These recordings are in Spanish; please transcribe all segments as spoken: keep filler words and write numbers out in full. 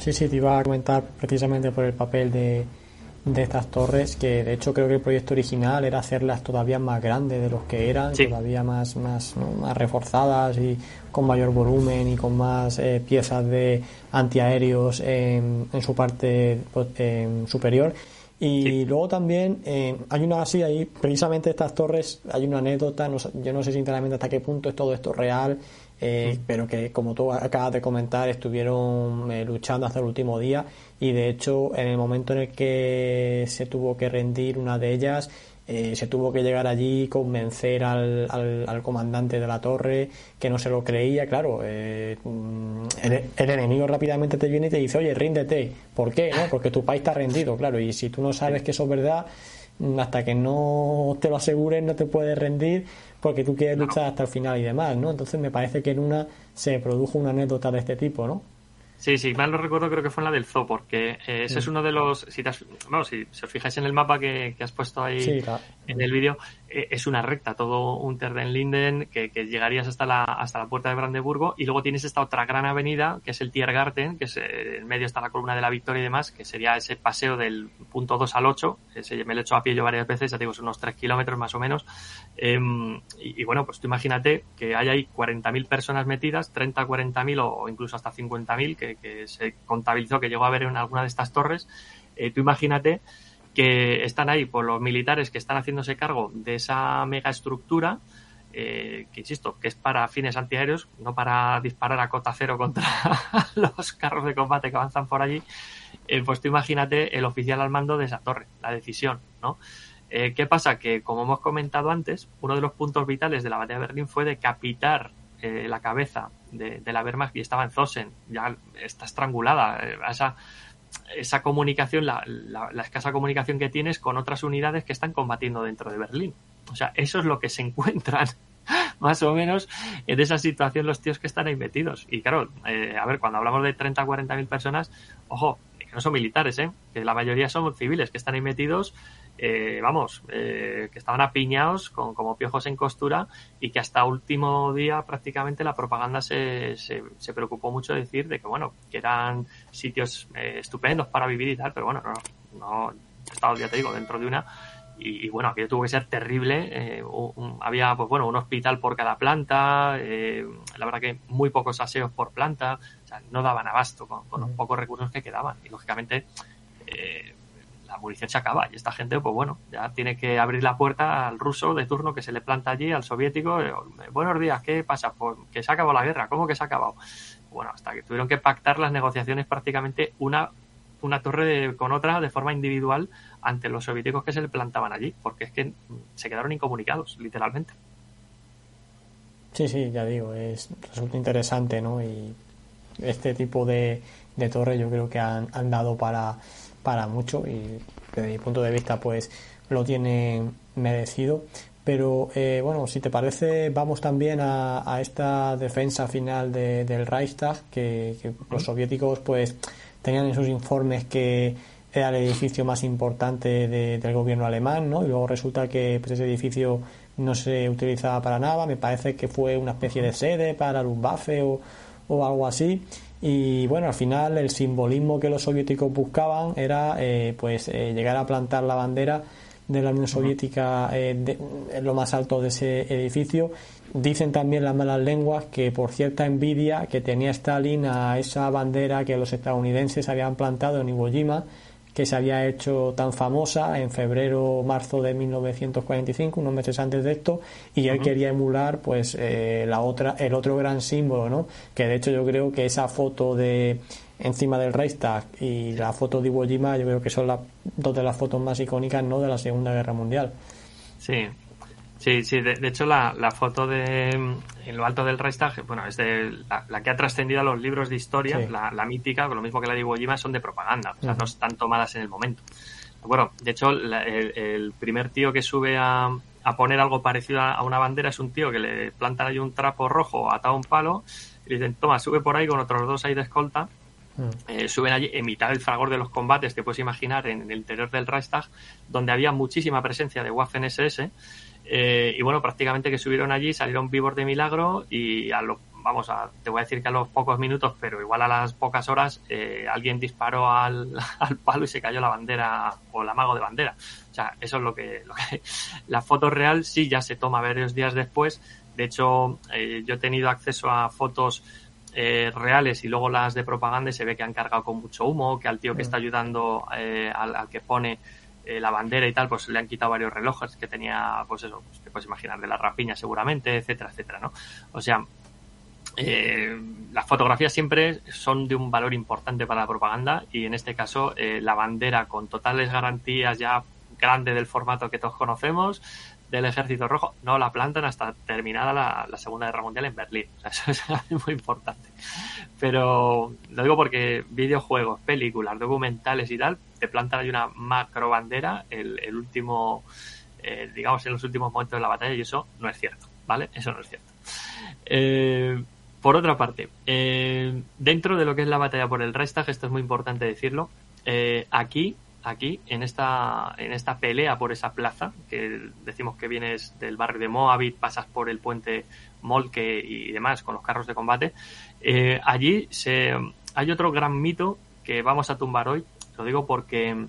Sí, sí, te iba a comentar precisamente por el papel de, de estas torres, que de hecho creo que el proyecto original era hacerlas todavía más grandes de los que eran, Sí, todavía más, más, ¿no? más reforzadas y con mayor volumen y con más eh, piezas de antiaéreos en, en su parte pues, en superior. sí. Y luego también eh, hay una así ahí, precisamente estas torres, hay una anécdota, no sé- yo no sé sinceramente hasta qué punto es todo esto real, eh, Mm. pero que como tú acabas de comentar estuvieron eh, luchando hasta el último día y de hecho en el momento en el que se tuvo que rendir una de ellas, eh, se tuvo que llegar allí, convencer al, al, al comandante de la torre que no se lo creía, claro, eh, mm, el, el enemigo rápidamente te viene y te dice, oye, ríndete, ¿por qué? ¿No? Porque tu país está rendido, claro, y si tú no sabes que eso es verdad, hasta que no te lo asegures no te puedes rendir porque tú quieres Claro. luchar hasta el final y demás, ¿no? Entonces me parece que en una se produjo una anécdota de este tipo, ¿no? Sí, sí, mal no recuerdo, creo que fue en la del zoo, porque eh, ese es Mm. uno de los. Si, te has- bueno, si, si os fijáis en el mapa que, que has puesto ahí Sí, la, en mm, el vídeo, eh, es una recta, todo un Terden Linden que, que llegarías hasta la, hasta la puerta de Brandeburgo, y luego tienes esta otra gran avenida, que es el Tiergarten, que es, eh, en medio está la columna de la Victoria y demás, que sería ese paseo del punto dos al ocho, ese me lo he hecho a pie yo varias veces, ya te digo, son unos tres kilómetros más o menos. Eh, y, y bueno, pues tú imagínate que hay ahí cuarenta mil personas metidas, treinta, cuarenta mil o incluso hasta cincuenta mil que, que se contabilizó que llegó a ver en alguna de estas torres. Eh, tú imagínate que están ahí por los militares que están haciéndose cargo de esa mega estructura, eh, que insisto, que es para fines antiaéreos, no para disparar a cota cero contra los carros de combate que avanzan por allí. Eh, pues tú imagínate el oficial al mando de esa torre, la decisión, ¿no? Eh, ¿Qué pasa? Que, como hemos comentado antes, uno de los puntos vitales de la batalla de Berlín fue decapitar eh, la cabeza de, de la Wehrmacht, y estaba en Zosen, ya está estrangulada. Eh, esa, esa comunicación, la, la, la escasa comunicación que tienes con otras unidades que están combatiendo dentro de Berlín. O sea, eso es lo que se encuentran más o menos en esa situación los tíos que están ahí metidos. Y claro, eh, a ver, cuando hablamos de treinta o cuarenta mil personas, ojo, que no son militares, ¿eh? Que la mayoría son civiles que están ahí metidos, eh, vamos, eh, que estaban apiñados con, como piojos en costura, y que hasta último día prácticamente la propaganda se, se, se preocupó mucho de decir de que, bueno, que eran sitios eh, estupendos para vivir y tal, pero bueno, no, no, he estado, ya te digo, dentro de una. Y, y bueno, aquello tuvo que ser terrible. Eh, un, un, había, pues bueno, un hospital por cada planta. Eh, la verdad que muy pocos aseos por planta. O sea, no daban abasto con, con los pocos recursos que quedaban. Y lógicamente, eh, la munición se acaba. Y esta gente, pues bueno, ya tiene que abrir la puerta al ruso de turno que se le planta allí, al soviético. Eh, Buenos días, ¿qué pasa? Pues que se ha acabado la guerra. ¿Cómo que se ha acabado? Bueno, hasta que tuvieron que pactar las negociaciones prácticamente una una torre de, con otra de forma individual ante los soviéticos que se le plantaban allí, porque es que se quedaron incomunicados, literalmente. sí, sí, ya digo, es resulta interesante, ¿no? Y este tipo de, de torres yo creo que han, han dado para, para mucho y desde mi punto de vista pues lo tienen merecido. Pero eh, bueno, si te parece, vamos también a, a esta defensa final de, del Reichstag, que, que los soviéticos pues tenían en sus informes que era el edificio más importante de, del gobierno alemán, ¿no? Y luego resulta que pues, ese edificio no se utilizaba para nada, me parece que fue una especie de sede para Luftwaffe o, o algo así. Y bueno, al final el simbolismo que los soviéticos buscaban era eh, pues eh, llegar a plantar la bandera de la Unión Soviética eh, de, en lo más alto de ese edificio. Dicen también las malas lenguas que por cierta envidia que tenía Stalin a esa bandera que los estadounidenses habían plantado en Iwo Jima, que se había hecho tan famosa en febrero o marzo de mil novecientos cuarenta y cinco, unos meses antes de esto, y él uh-huh. quería emular pues eh, la otra, el otro gran símbolo, ¿no? Que de hecho yo creo que esa foto de encima del Reichstag y la foto de Iwo Jima yo creo que son las dos de las fotos más icónicas, ¿no?, de la Segunda Guerra Mundial. Sí, sí, sí. De, de hecho la, la foto de en lo alto del Reichstag, bueno, es de la, la que ha trascendido a los libros de historia, sí. la, la mítica, con lo mismo que la de Iwo Jima, son de propaganda, o sea, uh-huh. no están tomadas en el momento. Bueno, de hecho la, el, el primer tío que sube a, a poner algo parecido a, a una bandera es un tío que le plantan ahí un trapo rojo atado a un palo y le dicen, toma, sube por ahí con otros dos ahí de escolta. Eh, suben allí en mitad del fragor de los combates, te puedes imaginar, en el interior del Reichstag, donde había muchísima presencia de Waffen-S S, eh, y bueno, prácticamente que subieron allí, salieron vivos de milagro, y a lo vamos a, te voy a decir que a los pocos minutos, pero igual a las pocas horas, eh, alguien disparó al, al palo y se cayó la bandera o el amago de bandera. O sea, eso es lo que, lo que la foto real sí ya se toma varios días después. De hecho, eh, yo he tenido acceso a fotos eh, reales y luego las de propaganda y se ve que han cargado con mucho humo, que al tío que está ayudando, eh, al, al que pone eh, la bandera y tal, pues le han quitado varios relojes que tenía, pues eso, pues te puedes imaginar, de la rapiña seguramente, etcétera, etcétera, ¿no? O sea, eh, las fotografías siempre son de un valor importante para la propaganda y en este caso eh, la bandera con totales garantías ya grande del formato que todos conocemos del Ejército Rojo, no la plantan hasta terminada la, la Segunda Guerra Mundial en Berlín. O sea, eso es muy importante. Pero lo digo porque videojuegos, películas, documentales y tal, te plantan ahí una macro bandera el, el último, eh, digamos, en los últimos momentos de la batalla y eso no es cierto, ¿vale? Eso no es cierto. Eh, por otra parte, eh, dentro de lo que es la batalla por el Reichstag, esto es muy importante decirlo, eh, aquí aquí en esta en esta pelea por esa plaza, que decimos que vienes del barrio de Moabit, pasas por el puente Moltke y demás con los carros de combate, eh, allí se hay otro gran mito que vamos a tumbar hoy. Lo digo porque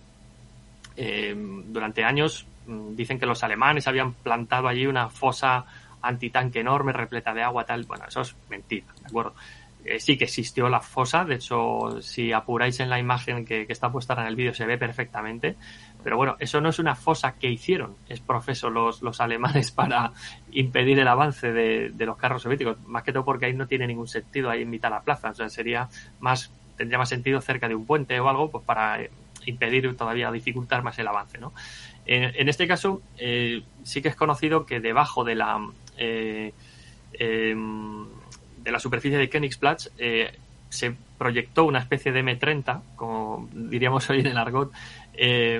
eh, durante años dicen que los alemanes habían plantado allí una fosa antitanque enorme repleta de agua, tal. Bueno, eso es mentira, ¿de acuerdo? Eh, sí que existió la fosa, de hecho, si apuráis en la imagen que, que está puesta en el vídeo se ve perfectamente, pero bueno, eso no es una fosa que hicieron, es profeso los, los alemanes para impedir el avance de, de los carros soviéticos, más que todo porque ahí no tiene ningún sentido, ahí en mitad de la plaza, o sea, sería más, tendría más sentido cerca de un puente o algo, pues para impedir todavía, dificultar más el avance, ¿no? En, en este caso, eh, sí que es conocido que debajo de la... Eh, eh, de la superficie de Königsplatz eh, se proyectó una especie de eme treinta, como diríamos hoy en el argot, eh,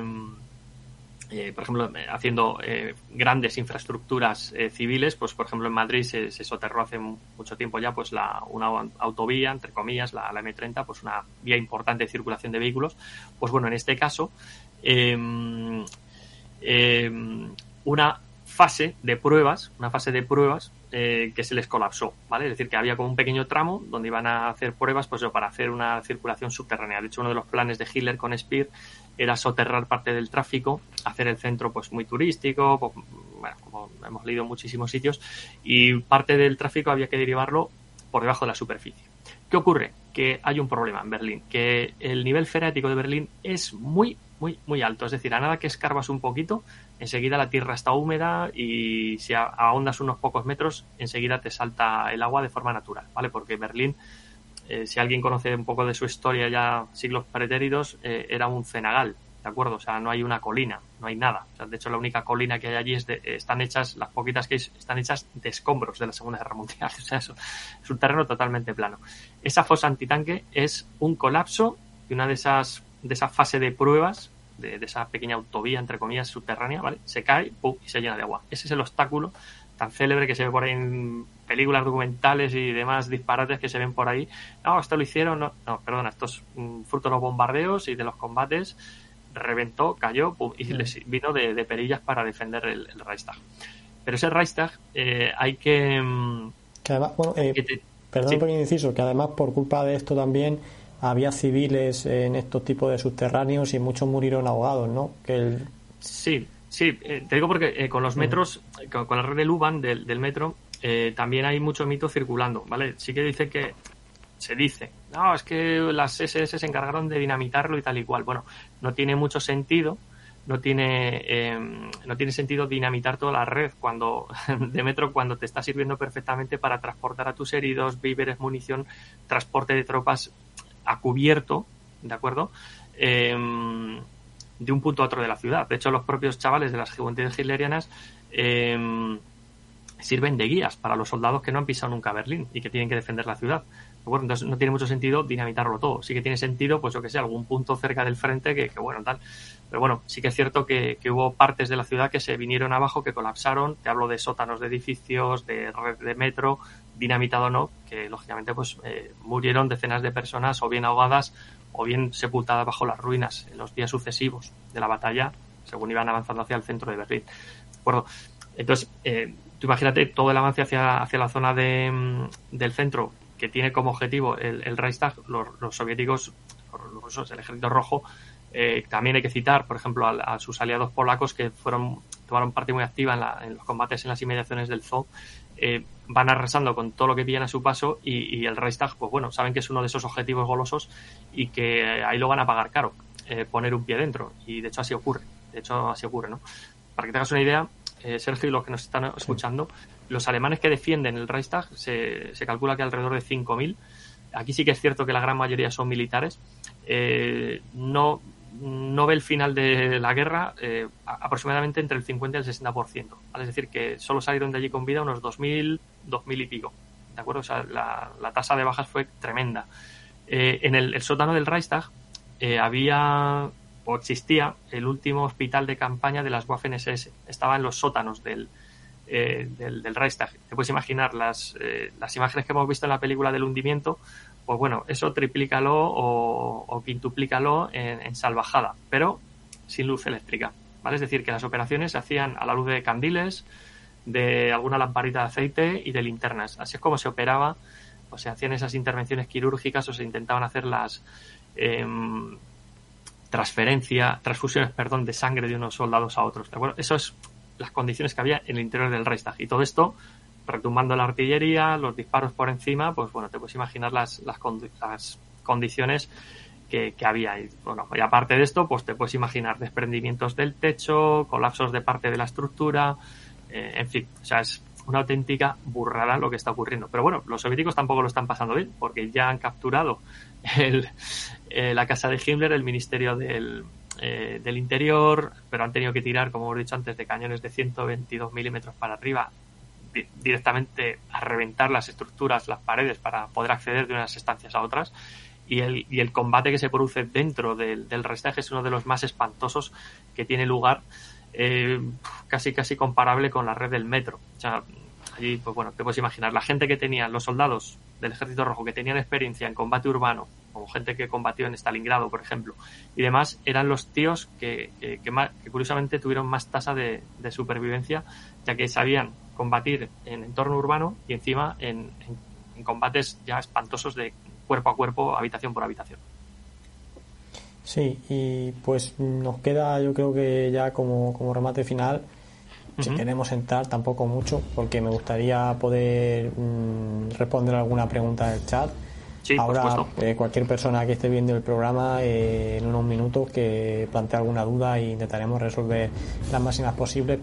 eh, por ejemplo, haciendo eh, grandes infraestructuras eh, civiles. Pues por ejemplo en Madrid se, se soterró hace mucho tiempo ya pues la, una autovía, entre comillas, la, la eme treinta, pues una vía importante de circulación de vehículos. Pues bueno, en este caso eh, eh, una fase de pruebas, una fase de pruebas eh, que se les colapsó, ¿vale? Es decir, que había como un pequeño tramo donde iban a hacer pruebas, pues para hacer una circulación subterránea. De hecho, uno de los planes de Hitler con Speer era soterrar parte del tráfico, hacer el centro pues muy turístico, pues, bueno, como hemos leído en muchísimos sitios, y parte del tráfico había que derivarlo por debajo de la superficie. ¿Qué ocurre? Que hay un problema en Berlín, que el nivel freático de Berlín es muy, muy, muy alto. Es decir, a nada que escarbas un poquito, enseguida la tierra está húmeda y si ahondas unos pocos metros, enseguida te salta el agua de forma natural, ¿vale? Porque Berlín, eh, si alguien conoce un poco de su historia ya siglos pretéritos, eh, era un cenagal, ¿de acuerdo? O sea, no hay una colina, no hay nada. O sea, de hecho, la única colina que hay allí es de, están hechas, las poquitas que hay, están hechas de escombros de la Segunda Guerra Mundial. O sea, eso es un terreno totalmente plano. Esa fosa antitanque es un colapso de una de esas, de esa fase de pruebas, de, de esa pequeña autovía, entre comillas, subterránea, ¿vale? Se cae, pum, y se llena de agua. Ese es el obstáculo tan célebre que se ve por ahí en películas documentales y demás disparates que se ven por ahí. No, esto lo hicieron, no, no perdona, esto es um, fruto de los bombardeos y de los combates. Reventó, cayó, pum, y les vino de, de perillas para defender el, el Reichstag. Pero ese Reichstag eh, hay que... que además, bueno, eh, que te, perdón sí. un pequeño inciso, que además por culpa de esto también había civiles en estos tipos de subterráneos y muchos murieron ahogados, ¿no? Que el... Sí, sí, eh, te digo porque eh, con los metros, uh-huh. con, con la red del U-Bahn del, del metro, eh, también hay mucho mito circulando, ¿vale? Sí que dice que se dice, no, es que las ese ese se encargaron de dinamitarlo y tal y cual. Bueno, no tiene mucho sentido, no tiene eh, no tiene sentido dinamitar toda la red cuando de metro cuando te está sirviendo perfectamente para transportar a tus heridos, víveres, munición, transporte de tropas a cubierto, ¿de acuerdo? Eh, de un punto a otro de la ciudad. De hecho, los propios chavales de las juventudes hitlerianas eh, sirven de guías para los soldados que no han pisado nunca Berlín y que tienen que defender la ciudad. Bueno, entonces no tiene mucho sentido dinamitarlo todo. Sí que tiene sentido, pues yo que sé, algún punto cerca del frente que, que bueno, tal. Pero bueno, sí que es cierto que, que hubo partes de la ciudad que se vinieron abajo, que colapsaron. Te hablo de sótanos de edificios, de red de metro, dinamitado o no, que lógicamente pues eh, murieron decenas de personas o bien ahogadas o bien sepultadas bajo las ruinas en los días sucesivos de la batalla, según iban avanzando hacia el centro de Berlín. ¿De acuerdo? Entonces, eh, tú imagínate todo el avance hacia, hacia la zona de, del centro, que tiene como objetivo el, el Reichstag, los, los soviéticos, los rusos, el ejército rojo. Eh, también hay que citar, por ejemplo, a, a sus aliados polacos, que fueron tomaron parte muy activa en, la, en los combates en las inmediaciones del Zoo. Eh, van arrasando con todo lo que pillan a su paso, y, y el Reichstag, pues bueno, saben que es uno de esos objetivos golosos y que ahí lo van a pagar caro, eh, poner un pie dentro, y de hecho así ocurre, de hecho así ocurre, ¿no? Para que te hagas una idea, eh, Sergio, y los que nos están escuchando, sí. Los alemanes que defienden el Reichstag se, se calcula que alrededor de cinco mil. Aquí sí que es cierto que la gran mayoría son militares. Eh, no no ve el final de la guerra eh, aproximadamente entre el cincuenta y el sesenta por ciento, ¿vale? Es decir, que solo salieron de allí con vida unos dos mil, dos mil y pico, ¿de acuerdo? O sea, la, la tasa de bajas fue tremenda. Eh, en el, el sótano del Reichstag eh, había o existía el último hospital de campaña de las Waffen ese ese. Estaba en los sótanos del, eh, del, del Reichstag. Te puedes imaginar las, eh, las imágenes que hemos visto en la película del hundimiento. Pues bueno, eso triplícalo o, o quintuplícalo en, en salvajada, pero sin luz eléctrica, ¿vale? Es decir, que las operaciones se hacían a la luz de candiles, de alguna lamparita de aceite y de linternas. Así es como se operaba, o se hacían esas intervenciones quirúrgicas, o se intentaban hacer las eh, transferencia, transfusiones, perdón, de sangre de unos soldados a otros. Bueno, eso es las condiciones que había en el interior del Reichstag, y todo esto retumbando la artillería, los disparos por encima, pues bueno, te puedes imaginar las, las, las condiciones que, que había. Y bueno, y aparte de esto, pues te puedes imaginar desprendimientos del techo, colapsos de parte de la estructura, eh, en fin, o sea, es una auténtica burrada lo que está ocurriendo. Pero bueno, los soviéticos tampoco lo están pasando bien, porque ya han capturado el, eh, la casa de Himmler, el ministerio del, eh, del interior, pero han tenido que tirar, como hemos dicho antes, de cañones de ciento veintidós milímetros para arriba, directamente a reventar las estructuras, las paredes, para poder acceder de unas estancias a otras. Y el, y el combate que se produce dentro del, del Reichstag es uno de los más espantosos que tiene lugar, eh, casi casi comparable con la red del metro. O sea, allí, pues bueno, te puedes imaginar la gente que tenían, los soldados del Ejército Rojo que tenían experiencia en combate urbano, como gente que combatió en Stalingrado, por ejemplo, y demás, eran los tíos que, que, que, más, que curiosamente tuvieron más tasa de, de supervivencia, ya que sabían combatir en entorno urbano y encima en, en, en combates ya espantosos de cuerpo a cuerpo, habitación por habitación. Sí, y pues nos queda, yo creo que ya como, como remate final, si uh-huh. queremos entrar, tampoco mucho, porque me gustaría poder mmm, responder alguna pregunta del chat. Sí, ahora eh, cualquier persona que esté viendo el programa eh, en unos minutos que plantee alguna duda, e intentaremos resolver las máximas posibles.